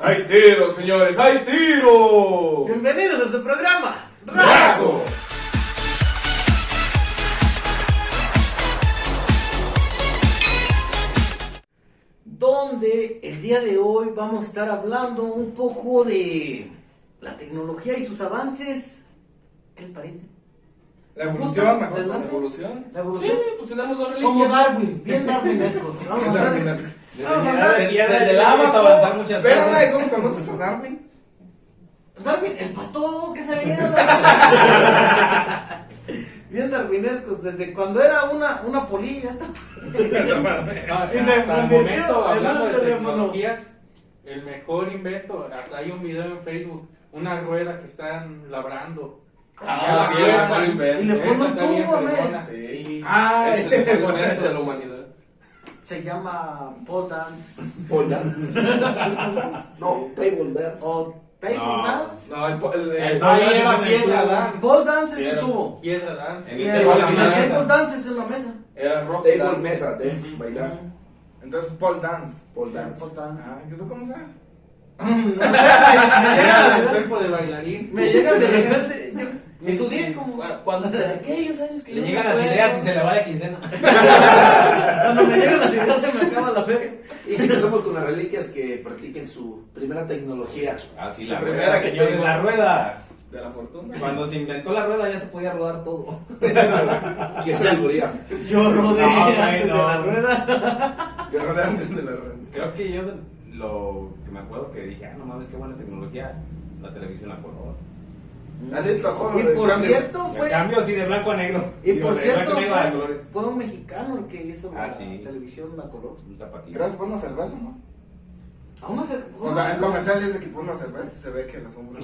¡Hay tiro, señores! ¡Hay tiro! Bienvenidos a su programa, ¡Rajo! donde el día de hoy vamos a estar hablando un poco de la tecnología y sus avances. ¿Qué les parece? La evolución, mejor. ¿Verdad? ¿La evolución? La evolución. Sí, pues tenemos dos Como reliquias. Darwin, bien darwinescos. Vamos a hablar. Vamos a hablar. Desde el agua avanzar muchas Espérame, cosas. ¿cómo conoces a Darwin? Darwin, el pato que se veía. Bien darwinescos, desde cuando era una polilla hasta. Y se Hasta el convirtió momento, en hablando un de teléfono. tecnologías, el mejor invento, hasta hay un video en Facebook, una rueda que están labrando. Ah, sí, Ya la el mejor cuestan, invento. Y le ponen esa un está bien tubo, fregona. Sí. Ah, Ese es el mejor invento de la humanidad. Se llama pole dance. Pole dance. No, table dance. O table No. dance. No, ahí era piedra dance. Pole dance Sí, es el era- tubo. Piedra dance. En Y el el table table dance. dance es en la mesa. Era rock Table dance. mesa, dance, bailar. Entonces, Paul Dance. Pole dance. Pole dance. Ah, ¿y tú cómo sabes? Era el cuerpo de bailarín. Me llegan de repente. Yo estudié como. Cuando de aquellos años que Le yo llegan me las acuerdo. ideas y se le va la quincena. Cuando me llegan las ideas se me acaba la feria. Y si empezamos con las reliquias que practiquen su primera tecnología. Ah, sí, La la primera primera, que señores, tengo. la rueda. De la fortuna. Cuando se inventó la rueda ya se podía rodar todo. Qué sabiduría. Yo rodeé No, güey, antes de no. la rueda. Yo rodé antes de la red. Creo que yo lo que me acuerdo que dije, no mames, qué buena tecnología, la televisión a color. Nadie tocó. Y por cierto El fue. cambio así de blanco a negro. Y Digo, por de cierto blanco a negro a colores. fue un mexicano el que hizo Ah, la sí. televisión a color. Un tapatío. Gracias por una cerveza, ¿no? Aún no se. O sea, el comercial dice que por una cerveza se ve que la sombra.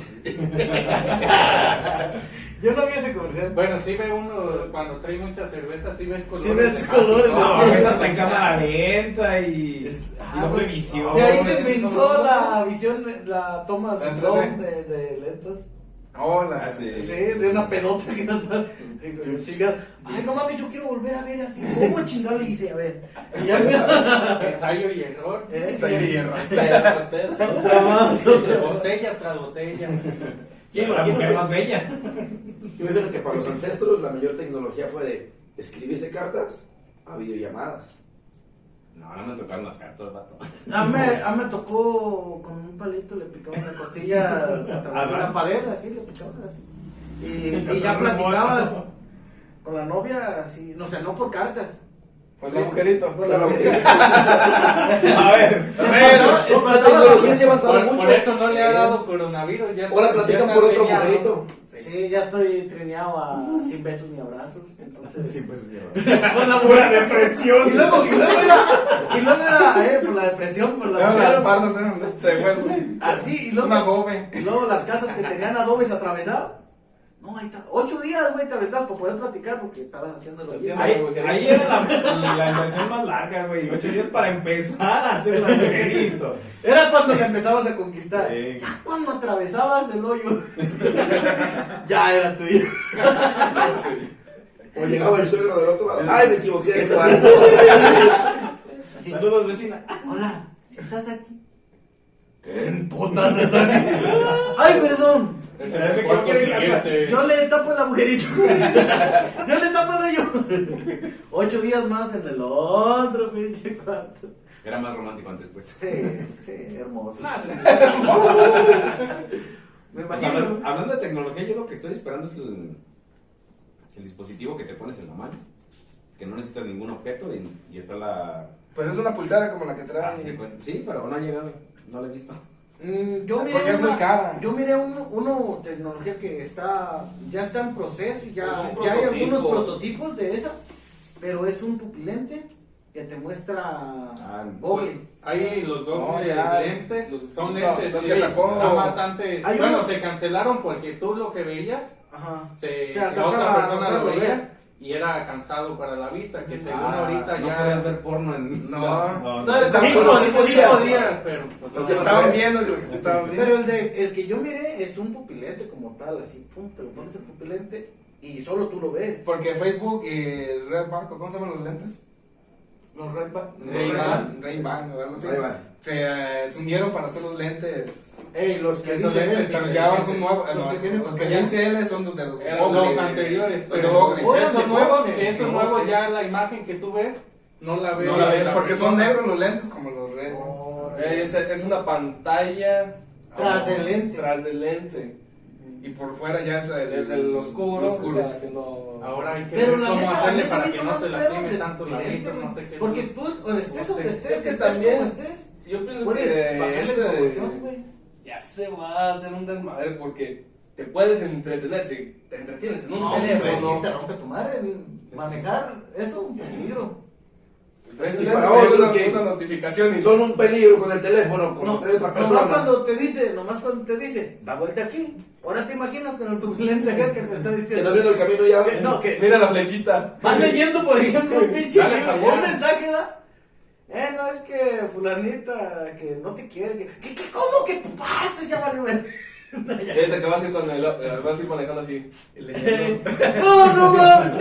Yo no vi ese comercial. Bueno, sí ve uno cuando trae mucha cerveza, sí ves colores. Sí ves de colores. No, esa está en cámara lenta y doble bueno. visión. De ahí no, se esos inventó son- la visión, la toma La drone 3D. de lentos. Hola. Ah, sí. Sí, de una pedota que no está. Digo, yo, chinga, ay, no mames, yo quiero volver a ver así. ¿Cómo chingado le hice? A ver. Y ya Ensayo y error. Botella tras botella. Sí, La mujer más bella. Yo me imagino que para los ancestros la mayor tecnología fue de escribirse cartas a videollamadas. No, no me tocaron las cartas, vato. A mí me tocó con un palito, le picaba una costilla a través de una pared, así le picaba así. Y ya platicabas con la novia, así, no sé, no por cartas. Por el agujerito. Por la agujerito. A ver. No, la tecnología se ha avanzado mucho. Por eso no le ha dado coronavirus. Ya Ahora platican ya por está otro preñado. agujerito. Sí, ya estoy trineado a sin besos ni abrazos. Entonces, Con la pura depresión. y luego era por la depresión, por la Las mujer. pardas eran de este güey. Así, y Una luego, gobe. y luego las casas que tenían adobes atravesados. No, ahí está. 8 días, güey, te aventaba para poder platicar porque estabas haciéndolo bien. Ahí era la inversión más larga, güey. 8 días para empezar a hacer el agujerito. Era cuando le empezabas a conquistar. Sí. Ya cuando atravesabas el hoyo, ya era tuyo. O llegaba el suegro del otro lado. Ay, me equivoqué de cuarto. Así, Saludos, vecina. hola, si estás aquí. ¿Qué putas estás aquí? Ay, perdón. Me quiero que digas. Yo le tapo el agujerito. Yo le tapo el hoyo. 8 días más en el otro pinche cuarto. Era más romántico antes, pues. Sí, hermoso. Me Pues, imagino. hablando de tecnología, yo lo que estoy esperando es el dispositivo que te pones en la mano. Que no necesitas ningún objeto y está la. Pues es una pulsera como la que Ah, trae. sí, pero no ha llegado. No la he visto. Yo miré Porque es muy cara. Yo miré uno tecnología que ya está en proceso, Es ya un hay algunos prototipo. prototipos de esa, pero es un pupilente que te muestra Google. Hay los No, dobles ya. lentes, son No, lentes los sí, que sacó- nada más antes. Hay Bueno, uno- se cancelaron porque tú lo que veías, Ajá. la alcanzaba otra a persona lo notarlo, veía ¿eh? y era cansado para la vista, que según Ah, ahorita no ya. podías ver porno en. No. No, está Cinco Bueno, sí podías. días, pero. pues, Los no. que estaban viendo, los que estaban viendo. Pero el que yo miré es un pupilente como tal, así, pum, te lo pones el pupilente y solo tú lo ves. Porque Facebook y Redbank, ¿cómo se llaman los lentes? Los Ray-Ban. Ray-Ban o algo así. Ray-Ban. Se unieron para hacer los lentes. Ey, los que Estos dicen lentes, él. pero ya ahora son nuevos. Los que tienen Los que ya CL son los de los Eran Oakley. los anteriores, Los de pero Oakley. estos nuevos, Oakley. estos Sí, nuevos Oakley. ya la imagen que tú ves no la ves. No la ven la porque son persona. negros los lentes como los Ray. Es una pantalla Tras del lente. Tras del lente. Y por fuera ya Es el oscuro. oscuro. o sea, que no- Ahora hay que Pero ver la cómo neta, a hacerle mí se para me que hizo no más se perro lastime de- tanto la de vista, lente, no sé qué. Porque tú, o estés No donde sé. estés, Es que estés también- como estés, Yo pienso puedes que bajarle ese- proporción, güey. ya se va a hacer un desmadre porque te puedes entretener si te entretienes en un No, hombre, teléfono. si te rompes tu madre, manejar, eso es un peligro. Traes Y lentes, para hay otros una, que- una notificación y Son un peligro con el teléfono, con No, otra nomás persona. cuando te dice, da vuelta aquí. Ahora te imaginas con el pupilente acá que te está Que diciendo. estás viendo el camino ya. No, que mira la flechita. vas leyendo, por ejemplo, un pinche Dale, libro, cabrón. un mensaje, ¿da? No, es que fulanita que no te quiere. ¿Cómo que pasa? Ya vale, güey. Fíjate que vas a ir con vas a ir manejando así. Y leyendo. No, no,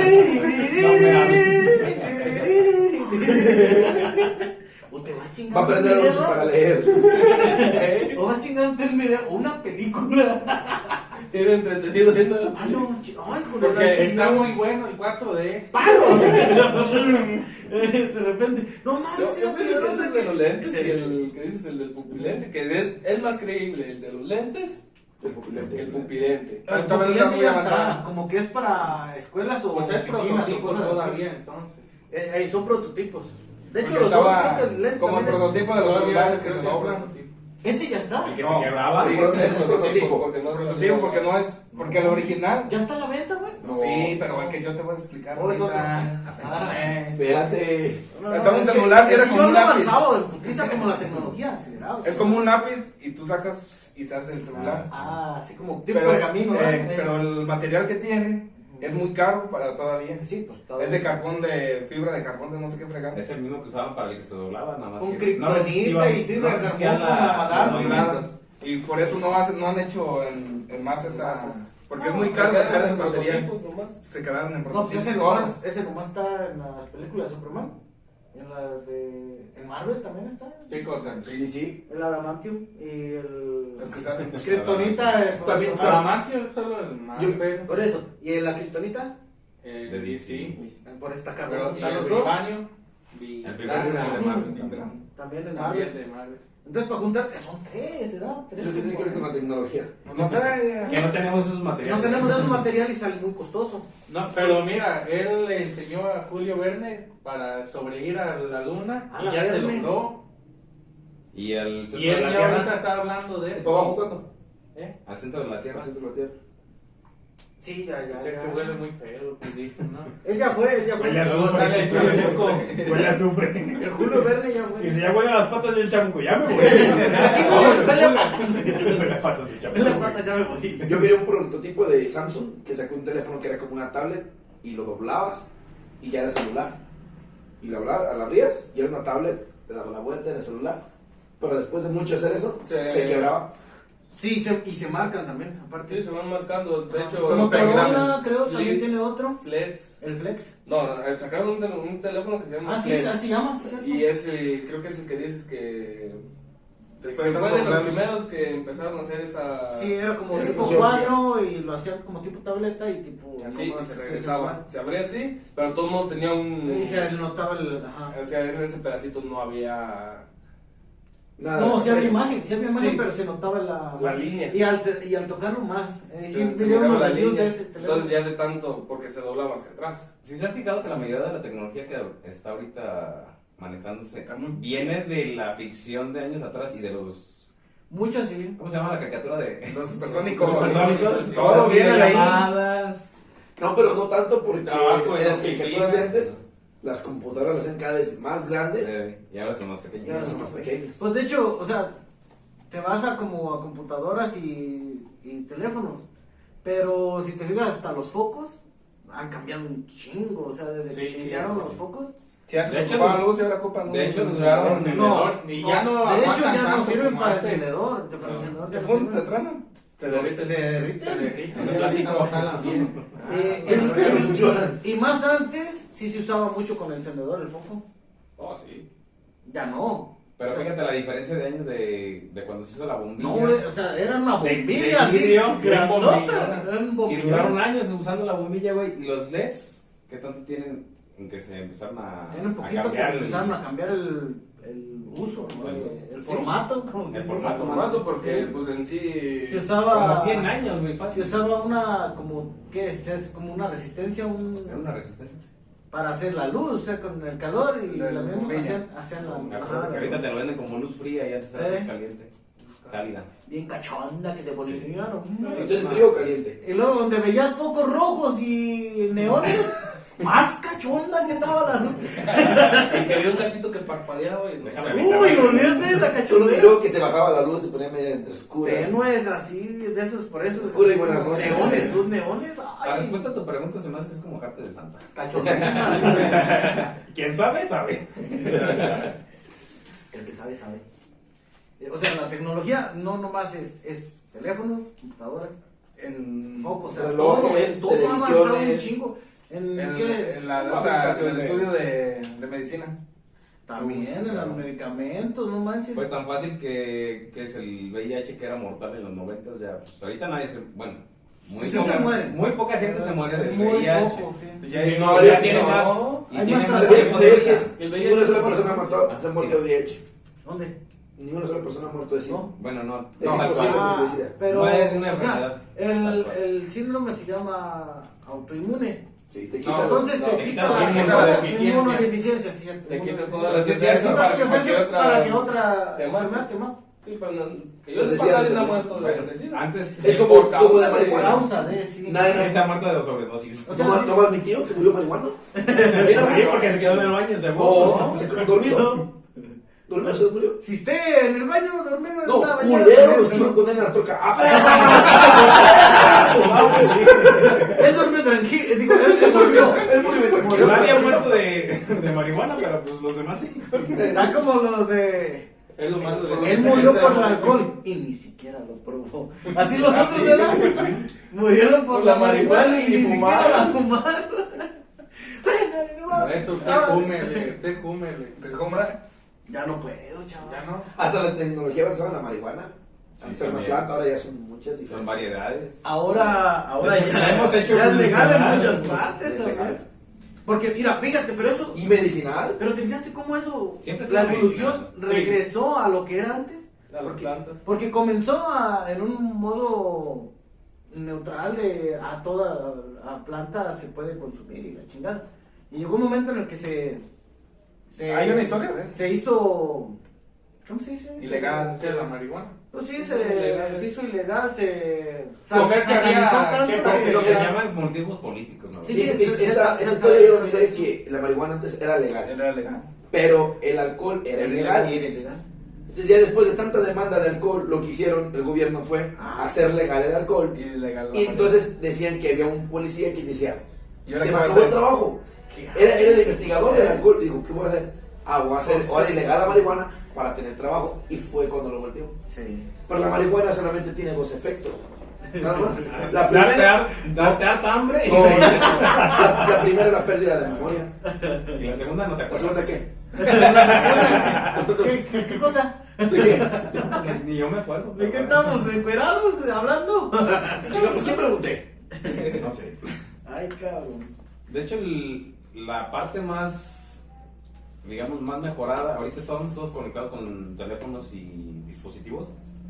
o te va a chingar Va a aprender un a video, para leer. o va a chingarte un video, o una película. Ir entretenido haciendo. Ay, no, ay, joder, Porque la está chingada. muy bueno el 4D. ¡Paro! De repente, no mames, Yo sí, pienso que pero es el de los lentes y el que dices el del pupilente, que es más creíble el de los lentes El pupilente. que el pupilente. El Todavía está pupilente muy ya avanzado. está, como que es para escuelas o Pues es oficinas o prototipo cosas así. todavía, entonces. Ahí son prototipos. De hecho, Porque los dos estaba creo que el lente como el también es- prototipo de los Todavía celulares que creo se que doblan. prototipo. Ese ya está. El que No, se quebraba. Sí, ese es es prototipo. porque no Prototipo porque no es. Porque el original. Ya está a la venta, güey. Sí, pero es que yo te voy a explicar. Oh, es ahorita. Espérate. Está un celular que era como yo un no he lápiz. avanzado en putiza como la tecnología acelerado. Es como un lápiz y tú sacas y se hace el celular. Ah, así como tipo Pero, pergamino, ¿no? pero el material que tiene es muy caro para todavía. Sí, pues todo. Es de carbón, de fibra de carbón, de no sé qué fregado. Es el mismo que usaban para el que se doblaba, nada más. Con que no kriptonita resistía- y fibra de no resistía carbón con la madera. No, nada. Y por eso no han hecho en más esas. Porque es muy caro Sacar sacar ese ese material. prototipos nomás. Se quedaron en No, pues prototipos ese todos. nomás está en las películas de Superman. En las de. En Marvel también está. ¿Qué cosa? Sí, sí. El Adamantium y el. Los que se hacen. Kryptonita. También son- Salamantio es solo el más feo. Por eso. ¿Y la Kryptonita? El De DC. Por esta Pero cabrón. y Están el los dos. Vibranium. El primero Vibranium. era de Marvel. También en También Marvel. de Marvel. Entonces, para juntar, son tres, ¿verdad? Tres. Eso tiene que ver con la tecnología. No sé. Que no tenemos esos materiales. No tenemos esos materiales y sale muy costoso. No, pero mira, él le enseñó a Julio Verne para sobreír a la luna A y la ya se Verne. logró. Y el centro Y él de la ya ahorita Tierra. está hablando de ¿Fue abajo eso. cuándo? Al centro de la Tierra. Centro de la Tierra. Sí, ya. Sé que huele muy feo, pues dicen, ¿no? Ella fue. Luego sale el chamuco. Ya sufre. El Julio Verne ya fue. Y si ya huele las patas del chamuco, ya me voy. Aquí no, huele a patas. Huele las patas del Huele a chamuco. patas, ya me voy. Yo miré un prototipo de Samsung que sacó un teléfono que era como una tablet y lo doblabas y ya era celular. Y lo abrías y era una tablet, le daba la vuelta en el celular. Pero después de mucho hacer eso, Sí. se quebraba. Sí, y se marcan también, aparte. Sí, se van marcando. De hecho, Son Motorola, Flex, creo, también tiene otro. Flex. El Flex. No, sacaron un teléfono que se llama Ah, sí, Flex. así llama. ¿sí? Y ese, creo que es el que dices que. Después Que de fue de los doblar. primeros que empezaron a hacer esa. Sí, era como Esa tipo función. cuadro y lo hacían como tipo tableta y tipo. Así, como y se ese regresaba. igual. Se abría así, pero todos modos tenía un. Y se notaba el. Ajá. O sea, en ese pedacito no había. Nada. No, sí había imagen, Sí. pero se notaba la. La línea. Y al tocarlo más. Sí, Se vi miraba unos la reviews línea. de ese teléfono. Entonces ya de tanto, porque se doblaba hacia atrás. ¿Sí se ha fijado que la mayoría de la tecnología que está ahorita manejándose viene de la ficción de años atrás y de los... Muchas sí. ¿Cómo se llama la caricatura de...? Los supersónicos. Los supersónicos. Todo viene de ahí. Llamadas. No, pero no tanto porque Trabajo en en las oficina. caricaturas de antes, las computadoras las hacen cada vez más grandes Y ahora son más y pequeños. ahora son más pequeñas. Pues de hecho, o sea, te vas a como a computadoras y teléfonos. Pero si te fijas, hasta los focos han cambiado un chingo. O sea, desde Sí, que sí, iniciaron sí. los focos. Si antes De hecho, ocupaban luz y ahora ocupan de hecho, luz. duraron- Encendedor, y ya no de hecho, aguantan ya no tanto sirven como para antes. encendedor. Para No. encendedor ¿Te ya no funden? ¿Te sirven. tranan? Se derrite. Le derriten. Se derriten, Sí, el plástico sí, no jala bien. Y más antes, sí se usaba mucho con el encendedor, el foco. Oh, sí. Ya no. Pero fíjate la diferencia de años de cuando se hizo la bombilla. No, o sea, era una De bombilla así, vidrio, grandota. Era un Y bombillón. duraron años usando la bombilla, güey. Y los LEDs, ¿qué tanto tienen en que se empezaron a, Tiene un poquito que cambiar empezaron a cambiar el uso, ¿no? Bueno, el sí. formato. Como El que- formato, Formato porque pues en sí Se usaba. Como 100 años, güey, Se fácil. usaba una, como, ¿qué es? Es como una resistencia, Era una resistencia. para hacer la luz, o sea, con el calor y La la misma bombilla. hacían Me la, acuerdo ajá, que ahorita te lo venden como luz fría y antes era luz caliente. Cálida. bien cachonda que se ponía. ¿no? Entonces frío o caliente. Y luego donde veías focos rojos y neones, más cachonda que estaba la luz. y que había un gatito que parpadeaba y Déjame Uy, olvídate de la Y cachondera. luego que se bajaba la luz se ponía media entre oscuras. Tenues así, de esos, por eso. Oscura y buenas noches. Neones, luz neones. La Ay, respuesta a tu pregunta se me hace que es como Jarte de Santa. cachondísima. ¿Quién sabe? Sabe. El que sabe, sabe. O sea, la tecnología no nomás es teléfonos, computadoras, en focos, o sea, Relojes, todo ha avanzado un televisiones. chingo. ¿En en, qué? en la, aplicación en el de- estudio de medicina. También en los medicamentos, no manches. Pues tan fácil que es el VIH que era mortal en los 90, ya, pues ahorita nadie se, bueno, Sí, se muere. muy poca gente se muere del Muy VIH. poco, sí. Ya, Sí, no, no, ya tiene no, más. Y hay tiene más más tratamiento. tiempo de ¿Sabes vida. que El VIH ninguna sola se persona ha muere. muerto, se ha muerto de VIH? ¿Dónde? Ninguna sola persona ha muerto de SIDA. No. Bueno, no, Es no, imposible. tal cual. de SIDA. Pero, No es una o sea, enfermedad. el, Tal cual. el síndrome se llama autoinmune. Sí, te No, quita. Entonces no, te te quita quita la inmunodeficiencia. inmunodeficiencia, sí, cierto. Te quita Inmunodeficiencia. todas las Sí, es cierto, Te defensas quita para que cualquier otra. para que otra te mate. enfermedad te mate. Sí, pero no, que yo Pues sepa, decía nadie antes, ha muerto Bueno, de SIDA. antes Es como, Por como de causa de- marihuana. Causa de, sí. Nadie se ha muerto de sobredosis. O sea, ¿No más mi tío que murió marihuana? Sí, porque se quedó en el baño, se No, fue. se quedó dormido. Dormido, se murió. Si esté en el baño dormido en No, una bañera, culero, los que ¿no? iban con él en la troca. Él durmió tranquilo, digo, él durmió. Él murió tranquilo. Nadie ha muerto de marihuana, pero pues los demás sí. Está como los de... Es lo malo de Él murió por el alcohol y ni siquiera lo probó. Así los otros, ¿verdad? Murieron por la marihuana y ni siquiera la fumaron. Por eso usted júmele. ¿Te compra? Ya no puedo, chaval. Ya no. Hasta la tecnología avanzada en la marihuana. Sí, Antes era una también. planta, ahora ya son muchas diferentes. Son variedades. Ahora De hecho, ya, la hemos hecho ya es legal en evolucionar. muchas partes Es también. legal. Porque, mira, fíjate, pero eso... Y medicinal. Pero te fijaste cómo eso... Siempre es la una evolución medicina. regresó a lo que era antes. A las plantas. Porque comenzó en un modo neutral de a toda a planta se puede consumir y la chingada. Y llegó un momento en el que se ¿Hay una historia de eso? se hizo, ¿cómo se dice? Ilegal. ¿Qué es la marihuana? Pues sí, Ilegal. se hizo ilegal, se Coger que había- satanizó tanto que que- Lo que se llaman motivos políticos, ¿no? Sí, sí, Esa historia yo lo miré que la marihuana antes era legal. Era legal. Pero el alcohol era ilegal. y era ilegal. Entonces ya después de tanta demanda de alcohol, lo que hicieron el gobierno fue hacer legal el alcohol. Ilegal. Y entonces decían que había un policía que decía, ¿Y ahora se qué me va a acabó el hacer? trabajo. Era el investigador del alcohol. Dijo, ¿qué voy a hacer? Voy a hacer ahora ilegal la marihuana para tener trabajo. Y fue cuando lo volteó. Sí. Pero la marihuana solamente tiene dos efectos. Nada más. La Darte, primera, darte harta hambre y no, la primera es la pérdida de memoria. Y la segunda no te ¿La acuerdas. segunda qué? ¿Qué cosa? ¿De qué? Ni yo me acuerdo. ¿De qué pero estamos encuerados hablando? Chica, pues ¿qué pregunté? bueno, no sé. Ay, cabrón. De hecho, la parte más, digamos, más mejorada, ahorita estamos todos conectados con teléfonos y dispositivos.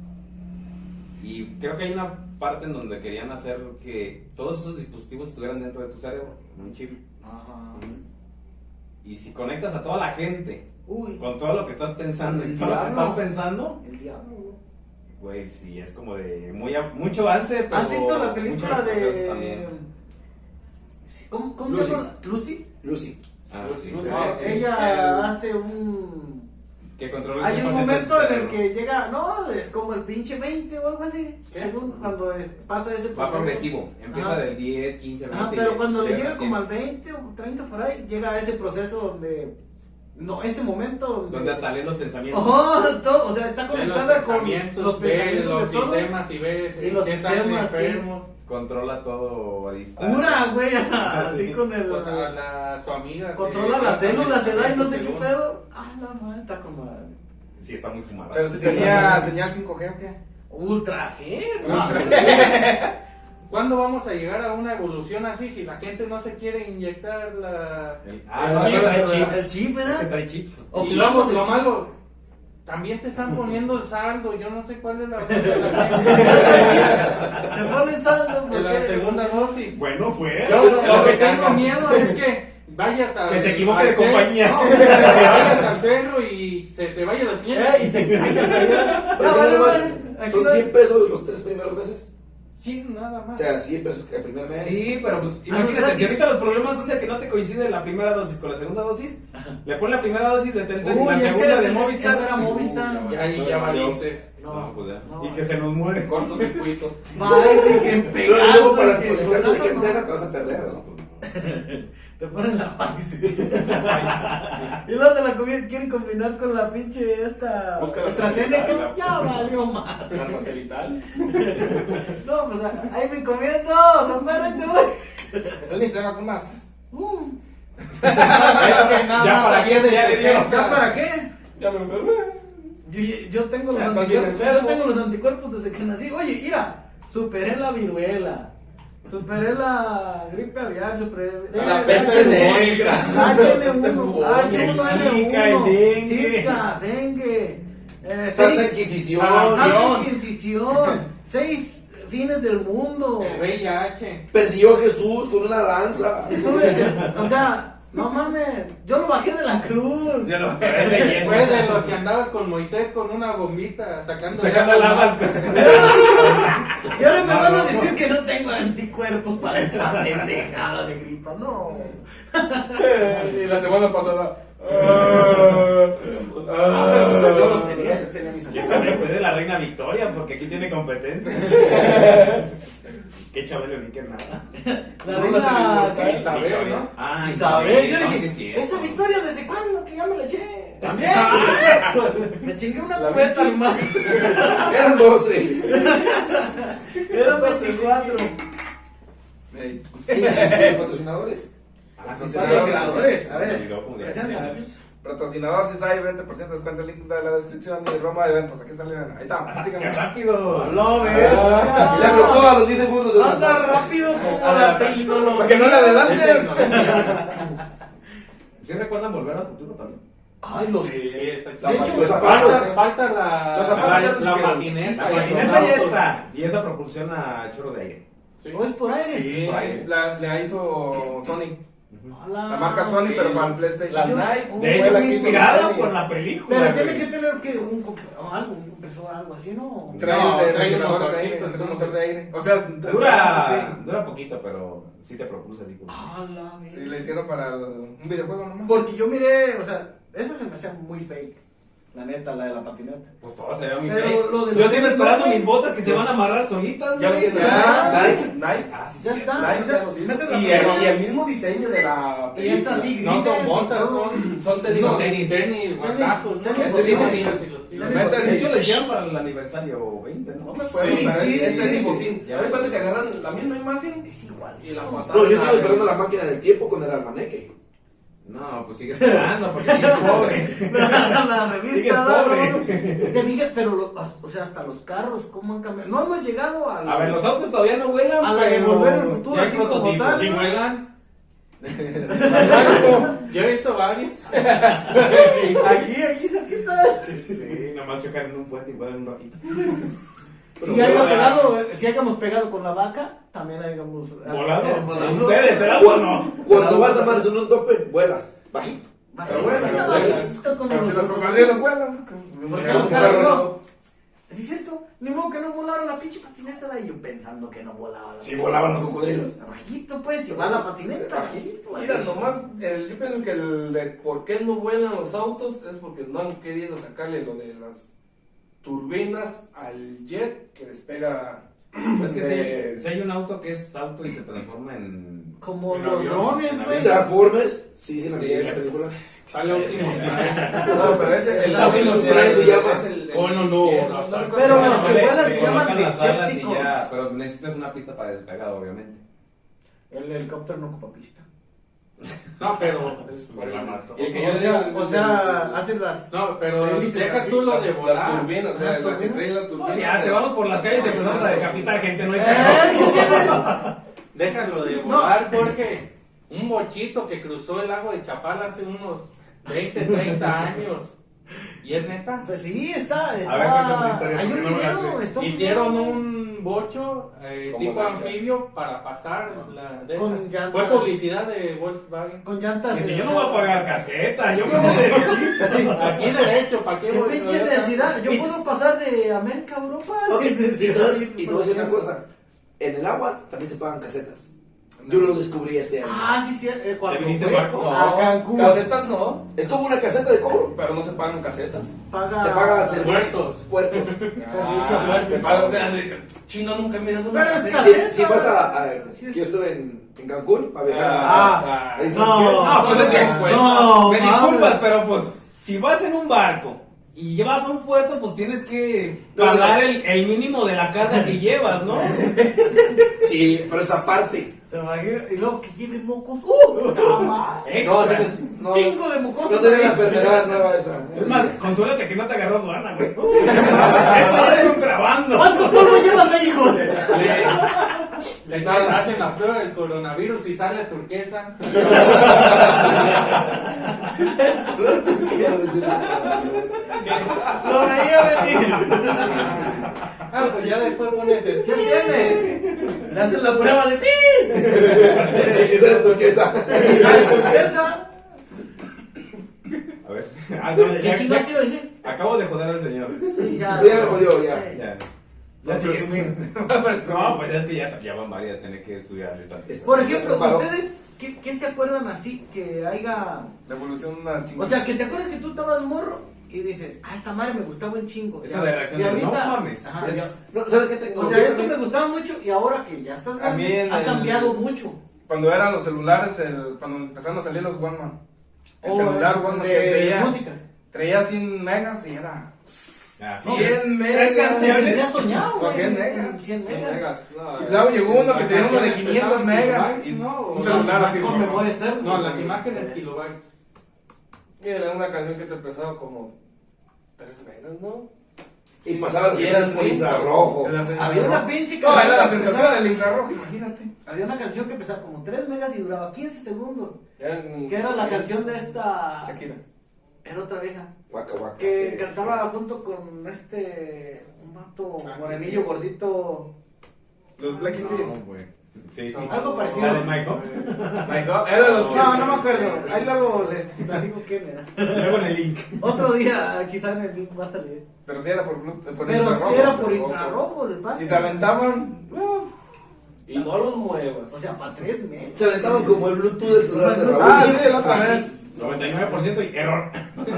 Y creo que hay una parte en donde querían hacer que todos esos dispositivos estuvieran dentro de tu cerebro, en un chip. Ajá. Y si conectas a toda la gente Uy, con todo lo que estás pensando y El todo lo que diablo. están pensando, el diablo. güey, sí, es como de mucho avance, pero ¿Has visto la muchas película cosas también. de... ¿Cómo Lucy. se llama? ¿Lucy? Lucy. Ah, sí. Lucy. Ah, sí. Ella hace un... Que controla el Hay un 100% de momento tu en el cerebro. que llega... No, es como el pinche 20 o algo así. ¿Qué? Según cuando pasa ese Va proceso. progresivo, empieza Ajá. del 10, 15, 20. Ajá, pero cuando le llega llega a como 100. al 20 o 30 por ahí, llega a ese proceso donde No, ese momento. Donde hasta leen los pensamientos. Oh, todo, o sea, está Ve conectada con pensamientos, los pensamientos los de todo. sistemas y ves Y los que están sistemas, enfermos. Controla todo a distancia. Cura, güey, así Sí. con el. Pues su amiga. Controla que- las células, se da y no sé qué Según. pedo. Ah, la madre, está como. Sí, está muy fumada. Pero si tenía señal 5G o qué. Ultra G. ¿Cuándo vamos a llegar a una evolución así si la gente no se quiere inyectar la... Sí, trae chips. El chip, Es que ¿verdad? trae chips. O y quitamos luego el lo chip. malo, también te están poniendo el saldo, yo no sé cuál es la de Te ponen saldo porque. la segunda dosis. Bueno, pues. Yo lo que tengo miedo es que vayas a... Que se equivoque de al cerro, compañía. no, que vayas al cerro y se te vaya la señal. Y te caigas allá. Pero No, vale, nada más, vale. Aquí son no- 100 pesos los 3 primeros meses. Sí, nada O más. sea, 100 pesos el primer mes. Sí, pero pues imagínate, si ahorita los problemas son de que no te coincide la primera dosis con la segunda dosis, le ponen la primera dosis de Telcel y Uy, la es que segunda de era Movistar Movistar. Y ahí ya valiste. No, pues ya. No. y que se nos muere. Cortocircuito. Madre, que Pero luego para pegazo. el caso de que entrega te vas a perder, ¿no? Te ponen la Pfizer. Y luego te la quieren combinar con la pinche esta. Busca la AstraZeneca. satelital, Ya valió más. La satelital. No, pues ahí me comiendo. Espérate, güey. Tú ni te vacunaste. Es que nada Ya más para había qué, ya le dio. ¿Ya para qué? Ya me enfermé. Yo tengo los Ya estás bien anticuerpos. enfermo. Yo tengo los anticuerpos desde que nací. Oye, mira, superé la viruela. Superé la gripe aviar, superé La peste negra. H1N1, El Zika, el dengue. Zika, dengue. Santa Inquisición. Santa Inquisición. 6 fines del mundo. El VIH. Persiguió a Jesús con una lanza. O sea, no mames, yo lo bajé de la cruz. Ya lo Fue de los que andaba con Moisés con una bombita sacando el agua. Y ahora me van a decir que no tengo anticuerpos para esta pendejada de gripa. No. Y la semana pasada. Pero yo los tenía, yo tenía mis Que se puede la reina Victoria, porque aquí tiene competencia. Que Chabelo ni que nada. La reina. ¿qué? Isabel, ¿no? Ah, Isabel, yo no, dije, sí, esa victoria desde cuándo que ya me la eché. También. Me chingué una La cubeta nomás. Eran 12. Eran 24. Ey. ¿Patrocinadores? Ah, sí, Patrocinadores, a ver, Se olvidó como de- preséntanos. Patrocinador, si hay 20% de descuento, el link de la descripción de Roma de Eventos. Aquí sale, ahí está. ¡Qué Básicamente. rápido! No, Y le habló a los 10 segundos de Anda rápido como la tecnología. Para que no le adelante. ¿Sí recuerdan Volver al Futuro también? Ay, los. Sí, está De chido. hecho, los zapatos. Falta la, Los zapatos ya los la hicieron. patineta. La y los patineta ya autos. está. Y esa propulsiona chorro de aire. Sí. ¿O es por aire? Sí. Por ahí la hizo Sony. Hola. La marca Sony, pero para el PlayStation. La Nike. Nike. De hecho, Fue la fue que hizo inspirada los por tenis. la película. Pero tiene güey. que tener que un compresor, algo así, ¿no? Trae No, de trae un ventiladores de aire, motorcito, trae un motor de aire. O sea, Dura poquito, pero sí te propulsa así como. Ah, la Sí, mierda. le hicieron para un videojuego nomás. Porque yo miré, o sea, esa se me hacía muy fake. La neta, la de la patineta. Pues todo se ve muy Pero fake. lo de Yo los sigo tenis, esperando no, mis botas que se van a amarrar solitas, Ya lo güey. tiene. Ya. Nike. Ah, sí, Ya sí. está. Nike o sea, ya los hizo. metes la Y primera- el mismo diseño de la Y es así, No son grises y botas, todo. Son tenis. Son tenis. tenis, guantazos, ¿no? tenis Este botín. tipo de- Y Tenis los metes botín. De hecho, y le hicieron para el aniversario 20, ¿no? No me acuerdo, Sí, pero sí, es tenis sí. botín. Ya me cuenta que agarran la misma imagen Es igual. y la pasaron. No, yo sigo a- esperando la máquina del tiempo con el almaneque. No, pues sigue esperando porque sigues pobre. La Sigues revista, ¿no? pobre. Te fijas, pero, o sea, hasta los carros, ¿cómo han cambiado? No hemos llegado a la, A ver, los autos todavía no vuelan, a la de pero volver al futuro, ya hay así como prototipos. tal. ¿Sí ¿no? vuelan? Yo he visto varios. Aquí cerquita. Sí, nomás chocar en un puente y vuelan un ratito. Si hayamos pegado con la vaca, también hayamos Volado. volado. Ustedes, ¿será o no? Cuando vas a manos en un tope, vuelas. Bajito. Pero bueno, pero si los cocodrilos vuelan. Porque los carros no. Sí, es cierto. Ni modo que no volaron la pinche patineta de ahí. Yo pensando que no volaba. Si volaban los cocodrilos. Bajito, pues, si va la patineta. Bajito. Mira, nomás, yo pienso que el de por qué no vuelan los autos es porque no han querido sacarle lo de las turbinas al jet que despega. Es que de- si hay un auto que es auto y se transforma en. Como en los avión, drones, en güey. avión. Transformers. Sí, sí, Sí. la película. Sale último. No, pero ese El Optimus Prime se llama. Cono no. Pero los que vuelan se Colocan llaman las alas y Decepticons. ya, pero necesitas una pista para despegar, obviamente. El helicóptero no ocupa pista. No, pero. La mato. Y el que yo le digo, O sea, haces las. No, pero hélices dejas así. tú lo de las volar. turbinas, o sea, Ah, la que trae la turbina. Ya, se vamos por las calles y empezamos a decapitar gente, no hay ¿Qué tiene? Déjalo de volar, Jorge. Un bochito que cruzó el lago de Chapala hace unos 20, 30 años. ¿Y es neta? Pues sí, está. A ver, cuéntame la historia, Hay porque un no me la video. sé. está Hicieron video. un bocho Como tipo lancha. anfibio para pasar la Con esa. llantas. Fue publicidad de Volkswagen. Con llantas. Que si yo no voy a pagar caseta, yo me voy de Aquí derecho, ¿para qué ¿Qué voy? pinche necesidad? Yo puedo pasar de América a Europa Ok, sin y necesidad. te voy a decir una cosa. En el agua también se pagan casetas. Yo lo descubrí este año. Ah, sí, sí. Cuando ¿Te viniste fue en barco? a Cancún. Casetas no, Es como una caseta de cobro. pero no se pagan casetas. Paga. Se paga servicio. Puertos. Puertos. Servicio a puertos. Se paga, o sea, chino nunca he mirado una Pero es caseta. Si, caseta. si vas a Sí, es- yo estuve en Cancún para viajar Ah. a Isla No, Mujeres. No, pues es que No, me mames. disculpas, pero pues si vas en un barco y llevas a un puerto, pues tienes que No, pagar no. el mínimo de la carga que llevas, ¿no? Sí, pero esa parte. Te imaginas, y luego que lleve mocos. ¡Mamá! No, Extras. sí, no, Chingo de mocos. no tenía una enfermedad nueva esa. Es más, consúlate que no te agarró aduana, güey. Eso es contrabando. ¿Cuánto polvo llevas ahí, hijo? Le hacen la prueba del coronavirus y sale turquesa. Lo veía venir. Ah, pues ya después pones el. ¿Qué tiene? Le hacen la prueba de pi. Esa es turquesa. Y sale turquesa. A ver. Ah, no, ¿Qué ya- chingados ya- te iba a decir? acabo de joder al señor. Sí, Ya me jodió, ya. Ya. Ya Ya sigue. sigue. No, pues es que ya van varias, tiene que estudiar. Por ejemplo, Preparó. ¿ustedes qué se acuerdan así que haya... La evolución una O chingada. sea, que te acuerdas que tú estabas morro y dices, ah, esta madre me gustaba un chingo. Esa de reacción Y de, ahorita- no mames. Ajá, Es- ya. No, ¿sabes qué tengo? O sea, esto me gustaba mucho y ahora que ya estás A mí grande, en ha el- cambiado mucho. Cuando eran los celulares, cuando empezaron a salir los Walkman. El O celular el Walkman de que traía, música. traía 100 megas y era Ah, 100 Tres megas. canciones. Ya soñado, No, güey. 100 megas. 100 megas. No, y luego llegó uno que tenía uno de 500 megas y No, un o celular sea, así. Con memoria externa. No, las imágenes kilobytes. Y era una canción que te pesaba como 3 megas, ¿no? Y pasaba las Y eras cosas por rico. infrarrojo. Era Había una pinche No, era la canción. sensación del infrarrojo, imagínate. Había una canción que pesaba como 3 megas y duraba 15 segundos. Eran- Que era la canción de esta. Shakira. Era otra vieja. Guaca, guaca. Que cantaba junto con un vato morenillo gordito. Los Black Eyed Peas. No, güey. Sí. Algo parecido. ¿La de Michael? My God, era los que- No me acuerdo. Ahí luego les platico quién era. Luego en el link. Otro día, quizá en el link va a salir. Pero sí era por Pero infrarrojo. sí era por infrarrojo el pase. Y se aventaban. Y no los muevas. O sea, para 3 meses. Se aventaban como el Bluetooth del celular de Raúl. Ah, sí, la otra vez. 99% y error.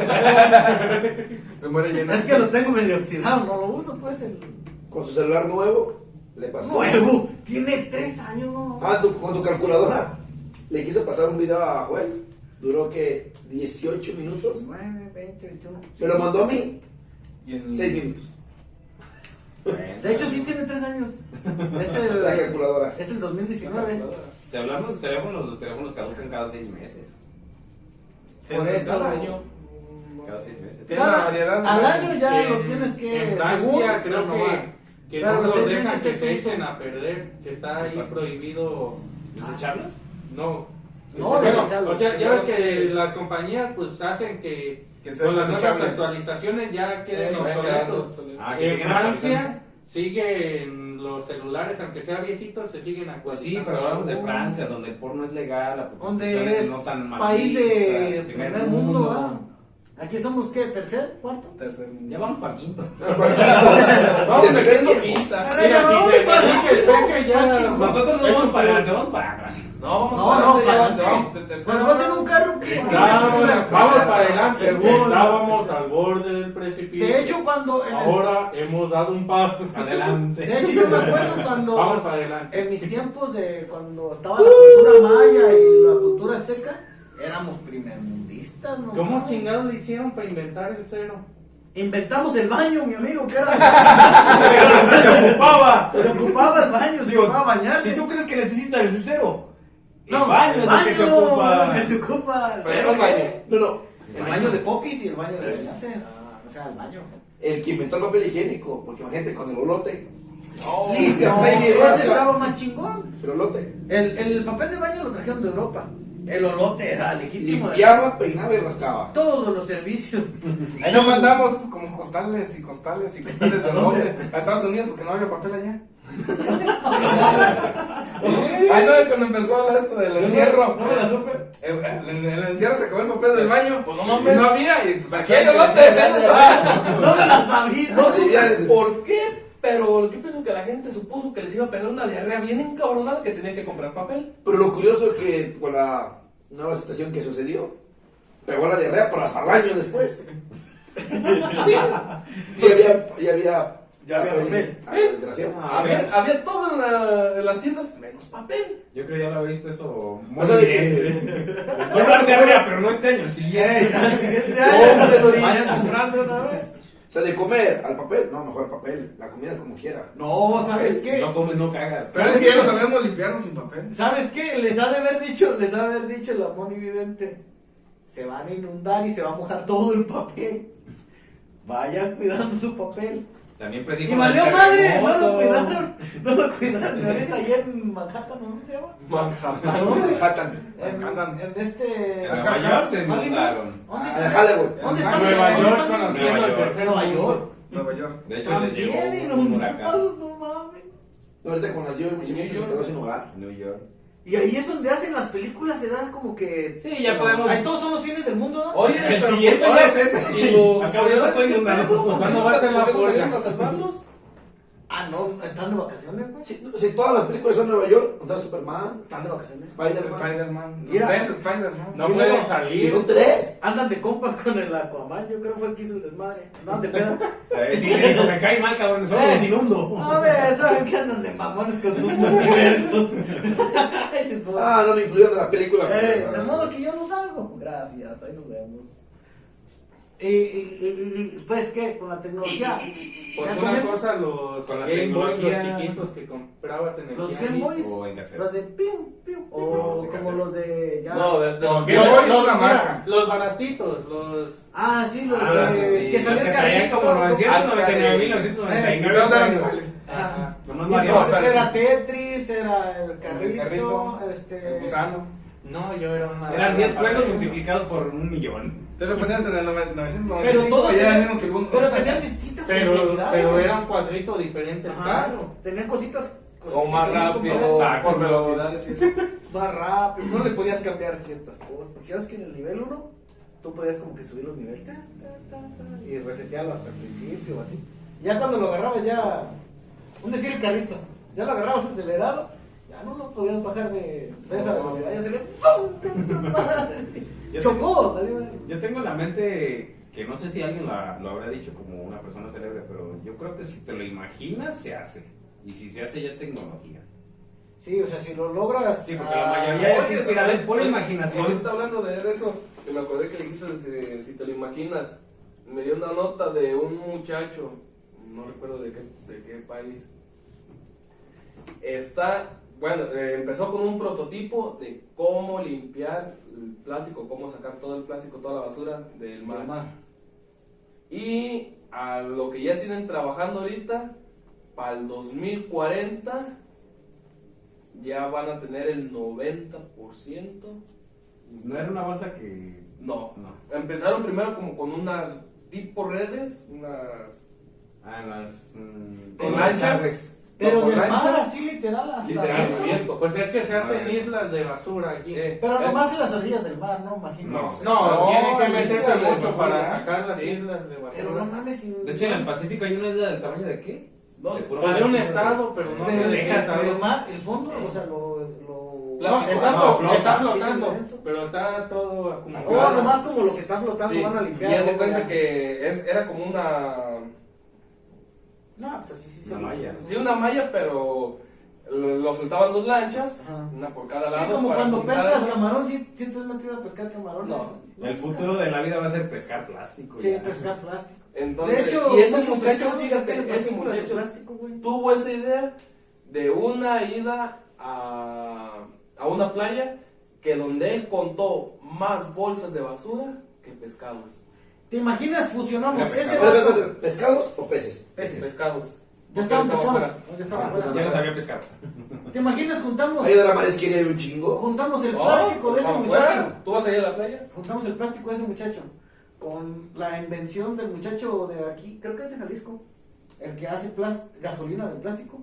Me muere llena. Es que lo tengo medio oxidado, no lo uso, pues. El Con su celular nuevo, le pasó. nuevo. Tiene 3 años, ¿no? Ah, con tu calculadora. Le quiso pasar un video a Joel. Duró que 18 minutos. 9, 20, 21. Me lo mandó a mí. Y en 6 minutos. De hecho, sí tiene 3 años. Es La calculadora. Es el 2019. Si hablamos de teléfonos, los teléfonos caducan cada 6 meses. Por eso. cada año. Cada 6 meses. Tiene una variedad de- Al año ya En- lo tienes que. En según, Francia creo renovar. que Pero no los los 6 dejan meses que es se un echen uso. a perder, que está ahí prohibido. ¿Desecharlas? No. No, Bueno, desecharlos. o sea, ya ves que las compañías pues hacen que Que sean con las nuevas desechables. actualizaciones ya queden Vayan quedando obsoletos. obsoletos. Ah, que En siguen Francia actualizándose. siguen los celulares, aunque sea viejitos, se siguen Pues actualizando. sí, pero hablamos de Francia, donde el porno es legal, la prostitución Donde es no tan país de machista, primer mundo, ¿verdad? Aquí somos, ¿qué? ¿Tercer? ¿Cuarto? Tercer. Ya vamos para quinto. Vamos metiendo pinta. Mira, si te dije el peje ya. Nosotros no vamos para adelante, vamos para atrás. No, vamos No, para no, adelante, para ya, adelante. vamos de tercero. Cuando vas en un carro, ¿qué? Vamos para adelante. Seguro. Estábamos al borde del precipicio. De hecho, cuando. Ahora hemos dado un paso. Adelante. De hecho, yo me acuerdo cuando. Vamos para adelante. En mis tiempos de cuando estaba la cultura maya y la cultura azteca, éramos primermundistas. realistas, ¿no? ¿Cómo chingados le hicieron para inventar el cero? Inventamos el baño, mi amigo, que era. Se ocupaba. Se ocupaba el baño, se Digo, ocupaba bañarse. Si tú crees que necesitas el cero, el No, baño es lo que se ocupa. que se ocupa. Pero el baño. No. El baño de popis y el baño de bañarse. O sea, el baño. El que inventó el papel higiénico, porque imagínate con el olote. No, Limpia, No, peine, ese rasca. estaba más chingón. El olote. El papel de baño lo trajeron de Europa. El olote era legítimo. Limpiaba, peinaba y rascaba. Todos los servicios. Ahí nos mandamos como costales y costales y costales de lote a Estados Unidos porque no había papel allá. Ahí no es cuando empezó esto del encierro. No me la supe. En el encierro se acabó el papel del baño. Pues no Y mames. no había. Y pues aquí hay olotes. No me la sabía. No sé por qué, pero yo pienso que la gente supuso que les iba a pegar una diarrea bien encabronada que tenía que comprar papel. Pero lo curioso es que con la nueva situación que sucedió, pegó la diarrea, pero hasta el año después. Sí. Ya había papel. Ah, desgraciado. Había todo en las tiendas menos papel. Yo creo que ya lo había visto eso muy O sea, bien. Voy a dar diarrea, pero no este año, el siguiente. Al siguiente No, año, pero- vayan comprando una vez. O sea, de comer al papel, no, mejor el papel, la comida como quiera. No, ¿sabes Si qué? no comes, no cagas. Pero es que ya no sabemos limpiarnos sin papel. ¿Sabes qué? Les ha de haber dicho la Moni Vidente. Se van a inundar y se va a mojar todo el papel. Vayan cuidando su papel. También predijo Y valió madre, no lo cuidaron. Ahorita allá en Manhattan, ¿no se llama? Manhattan. Manhattan. En este... En Nueva York se Hollywood. inundaron. ¿Dónde En está? Hollywood. ¿Dónde En está? Nueva ¿Dónde York está? conociendo Nueva el York. tercer Nueva mundo. York. Nueva York. De hecho, les llegó También un huracán. inundados, no mames. No, ahorita cuando nació el chiquito se quedó sin hogar. New York. Y ahí es donde hacen las películas, se dan como que... Sí, ya podemos. Ahí todos son los cines del mundo, ¿no? Oye, El pero siguiente ahora- ya es ese. ¿Y los Acá ahorita estoy inundado. ¿Cuándo va a ser la ¿Por qué no purga? salieron a salvarlos? Ah, no, están de vacaciones, güey. Si todas las películas son en Nueva York, está Superman, Están de vacaciones. Spider-Man. Spider-Man. Mira. Los tres Spider-Man. No Y pueden luego- Y salir. son 3. Andan de compas con el Aquaman, yo creo fue el que hizo el desmadre. Andan de pedo. Sí, le dijo, me cae mal, cabrón, solo los inundo. A ver, ¿saben qué andan de mamones con sus multiversos? Ay, les voy. Ah, no me incluyeron en la película. De modo que yo no salgo. Gracias, ahí nos vemos. Y pues, ¿qué? Con la tecnología. Pues Ya con una eso, cosa, los Con la Game Boy, tecnología. los chiquitos que comprabas en el Los tianguis. Game Boys, O en casero. los de pium, pium. O de como cassette. los de. Ya. No, de los Game Game Boy Boy es es una mira, marca. los baratitos, los... Ah, sí, los Ah, de. sí, Que los salía el traían carrito. como 999, Y 1999. todos eran iguales. Ajá. Nomás Y variaba. pues, era Tetris, era el carrito, El carrito, este... El gusano. No, yo era una... Eran 10 juegos multiplicados por 1,000,000. Te lo ponías en el 995 Pero todos y era el tenían, mismo que el uno. pero tenían distintas Pero complejidades. era un cuadrito diferente, Ajá. claro. Tenían cositas O más rápido, Está por como- velocidad. más rápido, no le podías cambiar ciertas cosas, porque ya ves que en el nivel 1 tú podías como que subir los niveles y resetearlo hasta el principio o así. Ya cuando lo agarrabas ya, un decir el carrito, ya lo agarrabas acelerado, ya no lo podías bajar de esa velocidad, ya se le Yo chocó, dale, dale. Yo tengo en la mente que no sé si alguien lo habrá dicho como una persona célebre, pero yo creo que si te lo imaginas, se hace. Y si se hace, ya es tecnología. Sí, o sea, si lo logras. Sí, porque la mayoría es Oye, inspirada en pura oye, imaginación. Ahorita hablando de eso, que me acordé que dijiste si te lo imaginas, me dio una nota de un muchacho, no recuerdo de qué país. Empezó con un prototipo de cómo limpiar el plástico, cómo sacar todo el plástico, toda la basura del mar. Y a lo que ya tienen trabajando ahorita, para el 2040 ya van a tener el 90%. No era una bolsa que. No, No. empezaron primero como con unas tipo redes, unas Ah, en las. con lanchas, Pero no, con del mar lanchas, así literal hasta literal, adentro. abierto. Pues es que se hacen islas de basura aquí. Pero nomás en las orillas del mar, ¿no? Imagino. No, tienen que no, meterse islas de mucho basura, para sacar las sí. islas de Pero no basura. mames. De hecho, en el Pacífico hay una isla del tamaño de qué? No, De puro Pues de un plástico. estado, pero no Pero se es deja que saber. el mar, el fondo, o sea, lo No, Está, no, flota. está flotando, ¿Es inmenso? pero está todo Oh, acumulado. nomás como lo que está flotando sí, van a y limpiar. haz de ¿no? cuenta que era como una No, pues así sí Una malla. sí, una malla, pero lo soltaban 2 lanchas, Ajá. una por cada lado. Sí, como para cuando juntar pescas eso. camarón, ¿sí te has metido a pescar camarones? No. El futuro de la vida va a ser pescar plástico. Sí, ya. pescar plástico. Entonces, De hecho, y ese muchos muchacho, pescados ya tienen fíjate, ese partículas de muchacho plástico, güey. tuvo esa idea de una ida a una playa que donde él contó más bolsas de basura que pescados. ¿Te imaginas? Fusionamos Era ese pescado. vato. ¿Pescados o peces? Peces. Pescados. Ya estaban Porque estaba pescados. afuera. Ya estaban Ah, afuera. Ya no sabía pescar. ¿Te imaginas? Juntamos Ahí de la marisquería hay un chingo. juntamos el No, plástico de ese estaba muchacho. afuera. ¿Tú vas a ir a la playa? Juntamos el plástico de ese muchacho con la invención del muchacho de aquí, creo que es de Jalisco, el que hace gasolina de plástico.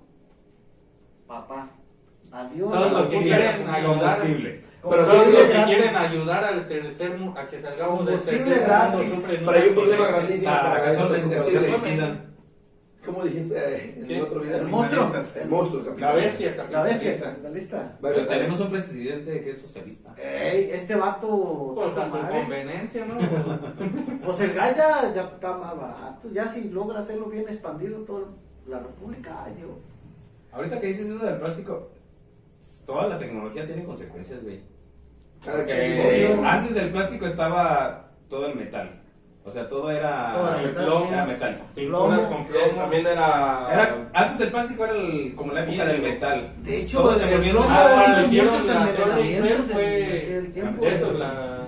Papá, adiós. Todos los que quieren ayudar. Combustible. Pero Todos ¿qué los que gratis. quieren ayudar al tercer a que salgamos del Combustible tercer mundo gratis. sufren Pero hay un un problema accidente. grandísimo Ah, para que eso son de de combustible. se suicidan. ¿Cómo dijiste en ¿Qué? el otro video? El monstruo. El monstruo, el La capital. bestia, La bestia, capitalista. capitalista. Pero tenemos un presidente que es socialista. Ey, este vato. Pues está a su con madre. conveniencia, ¿no? Pues el gas ya está más barato. Ya si logra hacerlo bien expandido toda la república, ay Dios. Ahorita que dices eso del plástico, toda la tecnología tiene consecuencias, güey. Cada Que chingo. antes del plástico estaba todo el metal. O sea, todo era, Todo era El metal, plomo, era metal. pinturas Plomo. con plomo. También era... Antes del plástico era como la época del metal. De hecho, Todo se el volvió plomo Ah, hizo cuando hicieron muchos la Torre envenenamientos Eiffel fue en aquel tiempo. de eso, la...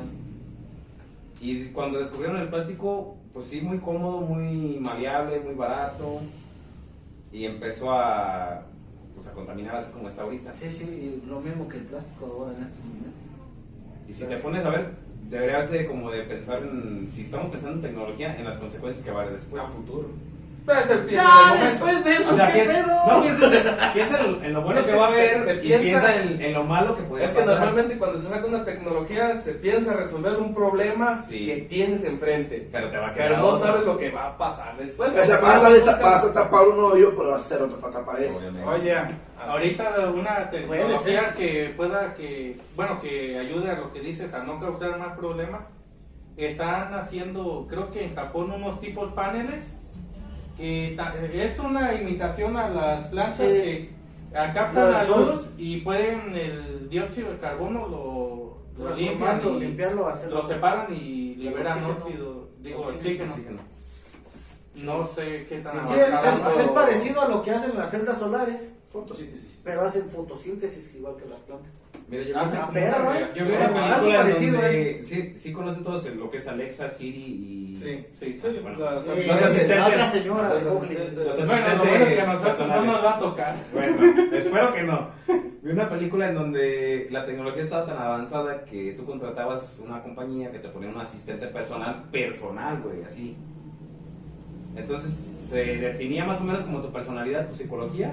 Y cuando descubrieron el plástico, pues sí, muy cómodo, muy maleable, muy barato. Y empezó a, pues, a contaminar así como está ahorita. Sí, sí, y lo mismo que el plástico ahora en estos momentos. Y si te pones a ver, deberías de como de pensar en, si estamos pensando en tecnología, en las consecuencias que va a haber después. A futuro. Pero es el piensa Ya, en el momento. después vemos O sea, qué piensa, pedo. no piensa en lo bueno Es que que va a haber se y piensa- piensa en lo malo que puede Es que pasar. normalmente cuando se saca una tecnología se piensa resolver un problema Sí. que tienes enfrente. Pero te va a quedar Pero no otro. sabes lo que va a pasar después. O sea, vas a tapar un hoyo, pero vas a hacer otro para tapar eso. Obviamente. Oye, ahorita una tecnología ser. que pueda que ayude a lo que dices a no causar más problemas. Están haciendo, creo que en Japón, unos tipos paneles que es una imitación a las plantas Sí. que captan Lo la del sol. luz y pueden el dióxido de carbono lo limpian Transformarlo, y limpiarlo, hacerlo. lo separan y liberan oxígeno. óxido, digo Oxígeno. oxígeno. No sé qué tan Sí, avanzado, es pero- parecido a lo que hacen las celdas solares, Fotosíntesis. pero hacen fotosíntesis igual que las plantas. Mira, yo Ah, vi una- sí, perro, ¿eh? yo vi una Algo película en parecido, donde sí conocen todos lo que es Alexa, Siri y... Sí. Sí. Bueno, Las Sí, asistentes. la otra señora de Los Google. asistentes. Los Bueno, lo bueno es que a nosotros no personales. nos va a tocar. Bueno, espero que no. Vi una película en donde la tecnología estaba tan avanzada que tú contratabas una compañía que te ponía un asistente personal, güey, así. Entonces se definía más o menos como tu personalidad, tu psicología.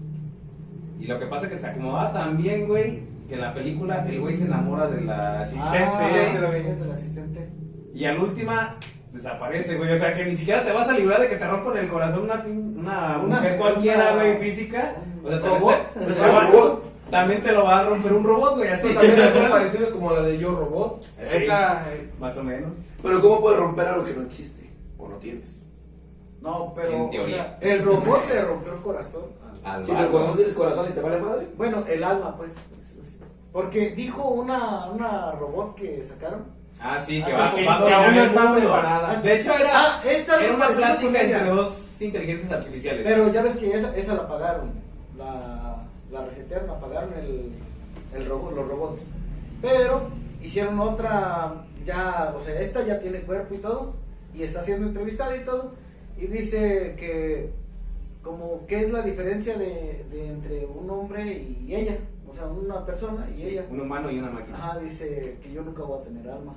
Y lo que pasa es que se acomodaba tan bien, güey, que en la película el güey se enamora de la asistente. Ah, del asistente. Y al última desaparece, güey. O sea, que ni siquiera te vas a librar de que te rompan el corazón una mujer cualquiera, güey, física. O sea, ¿Robot? también te lo va a romper un robot, güey, así. Eso también es muy parecido como la de Yo Robot. Sí, Esta, más o menos. Pero ¿cómo puedes romper algo que no existe? O no tienes. No, pero En o teoría. sea, el robot le rompió el corazón. Sí, pero cuando no tienes corazón y te vale madre. Bueno, el alma, pues. por decirlo así. Porque dijo una robot que sacaron. Ah, sí, que Hace va, poquito, va a que aún no dominar el está mundo. preparada. De hecho, era esa una me pareció con plática ella. entre dos inteligencias artificiales. Pero ya ves que esa la pagaron. La resetearon, apagaron el robot, los robots. Pero hicieron otra, ya, o sea, esta ya tiene cuerpo y todo. Y está siendo entrevistada y todo. Y dice que, como, ¿qué es la diferencia de entre un hombre y ella? O sea, una persona y ella. Un humano y una máquina. Ajá, dice que yo nunca voy a tener alma.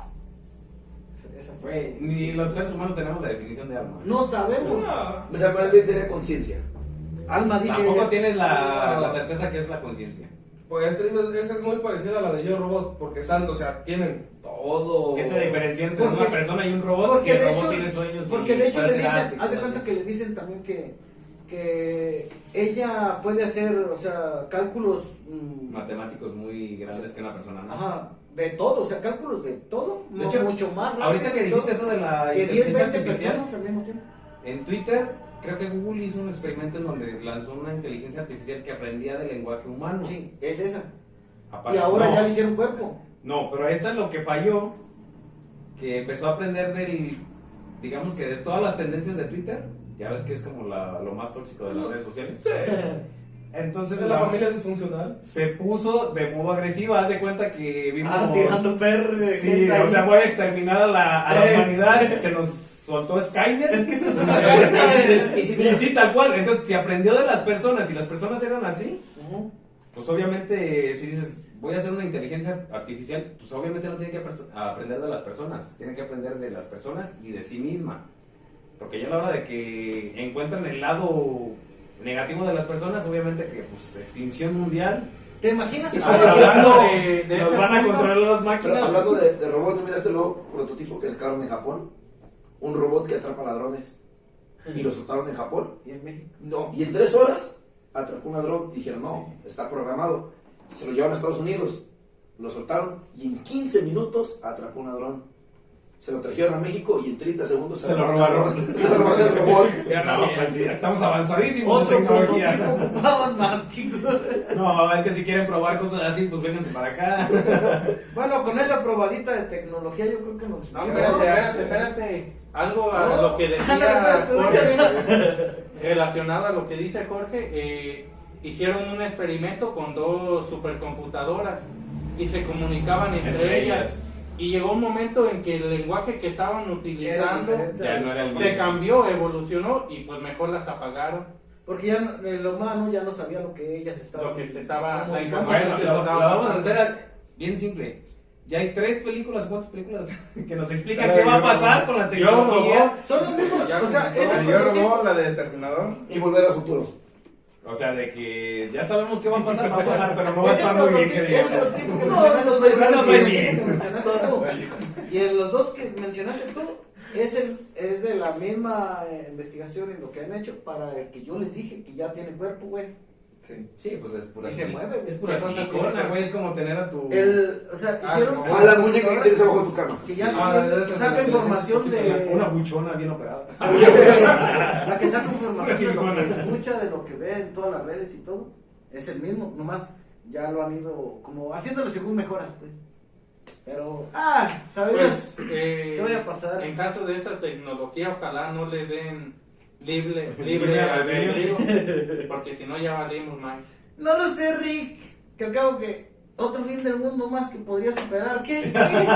Esa fue. Güey, ni los seres humanos tenemos la definición de alma. No sabemos. O sea, más bien sería conciencia. Alma dice Tampoco ella. tienes No. la certeza que es la conciencia. Pues te digo, esa es muy parecida a la de Yo Robot, porque están, o sea, tienen todo. ¿Qué te diferencia entre Porque- una persona y un robot? Porque Si el de robot hecho, tiene sueños y porque de hecho puede le hacer dicen, arte y haz de cosas cuenta así. que le dicen también que ella puede hacer, o sea, cálculos, Matemáticos muy grandes que una persona, ¿no? ajá, de todo, o sea, cálculos de todo, De hecho, mucho más rápido Ahorita que todo, dijiste eso de la que 10, inteligencia 20 artificial, personas al mismo tiempo. en Twitter creo que Google hizo un experimento en donde lanzó una inteligencia artificial que aprendía del lenguaje humano. Sí, es esa. Aparte, Y ahora no, ya le hicieron cuerpo. no, pero esa es lo que falló, que empezó a aprender digamos que de todas las tendencias de Twitter. Ya ves que es como lo más tóxico de las redes sociales. Entonces ¿Es la familia disfuncional? se puso de modo agresivo. Haz de cuenta que vimos. Tirando perros. Sí, o sea, voy a exterminar a la humanidad. Se nos soltó Skynet. Es que esta es una casa Y sí, tal cual. Entonces, si aprendió de las personas y las personas eran así, pues obviamente, si dices, voy a hacer una inteligencia artificial, pues obviamente no tiene que aprender de las personas. Tiene que aprender de las personas y de sí misma. Porque ya a la hora de que encuentran el lado negativo de las personas, obviamente que pues extinción mundial. ¿Te imaginas? Hablando de nos ese van a punto, controlar las Pero máquinas. hablando de robots, mira este nuevo prototipo que sacaron en Japón. Un robot que atrapa ladrones. Y lo soltaron en Japón. Y en México. No, y en 3 horas atrapó un ladrón. Y dijeron, no, está programado. Se lo llevaron a Estados Unidos. Lo soltaron. Y en 15 minutos atrapó un ladrón. Se lo trajeron a México y en 30 segundos Se lo robaron. Se lo robaron el robot. Ya no, pues ya estamos avanzadísimos Otro en tecnología. prototipo ocupaban más, chicos. No, es que si quieren probar cosas así, pues vénganse para acá. Bueno, con esa probadita de tecnología yo creo que nos... No, espérate. Algo a No. lo que decía Ándale, pues, Jorge, relacionado a lo que dice Jorge, hicieron un experimento con 2 supercomputadoras y se comunicaban entre ellas. Y llegó un momento en que el lenguaje que estaban utilizando Ya no era el se mismo. cambió, evolucionó y pues mejor las apagaron. Porque ya el humano ya no sabía lo que ellas estaban... Lo que se estaba- comunicando. Bueno, lo vamos a hacer bien simple. Ya hay 3 películas, ¿cuántas películas? Que nos explican Pero qué va a yo pasar robot. con la Yo tecnología. robot. Son los mismos, Ya o sea, comentó. ese Yo prototipo... robó la de Exterminador. Y volver al futuro. O sea, de que ya sabemos qué va a pasar, pero no va a Ese estar muy bien que prototipo- digamos. ese prototipo que No, mencionaste no, tú, no, no, que bien. mencionaste tú, y en los 2 que mencionaste tú, es de la misma investigación en lo que han hecho para el que yo les dije que ya tiene cuerpo, güey. Sí. Sí, pues es pura Y se mueve, Es pura silicona, güey. Es como tener a tu. O sea, hicieron... no. A la muñeca que tienes abajo de tu cama. Que ya Ah, debe ser saca de la información Una de... buchona bien operada. La que saca información de lo Silicona. que escucha, de lo que ve en todas las redes y todo. Es el mismo, nomás ya lo han ido como haciéndolo según mejoras, pues. Pero, ¿sabías Pues, qué vaya a pasar? en caso de esa tecnología, ojalá no le den libre Libre albedrío, porque si no ya valimos más. No lo sé, Rick. Que al cabo que otro fin del mundo más que podría superar. ¿Qué?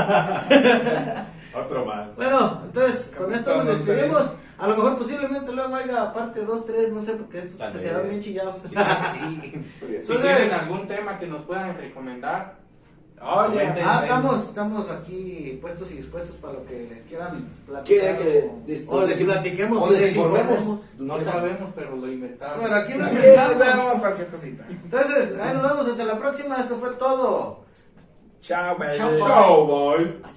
Otro más. Bueno, entonces, con esto nos Estamos despedimos. A lo mejor posiblemente luego haya parte 2, 3, no sé, porque estos Tal se vez. quedaron bien chillados. Sí. Si Entonces- tienen algún tema que nos puedan recomendar, Oye, Estamos aquí puestos y dispuestos para lo que quieran Quieren platicar. que o les platiquemos. o les desinformemos. informemos. no sabemos, pero lo inventamos. Bueno, aquí lo Aquí inventamos. damos cualquier cosita. Entonces, ahí nos vemos hasta la próxima. Esto fue todo. Chao, baby. Chao, Chao, boy.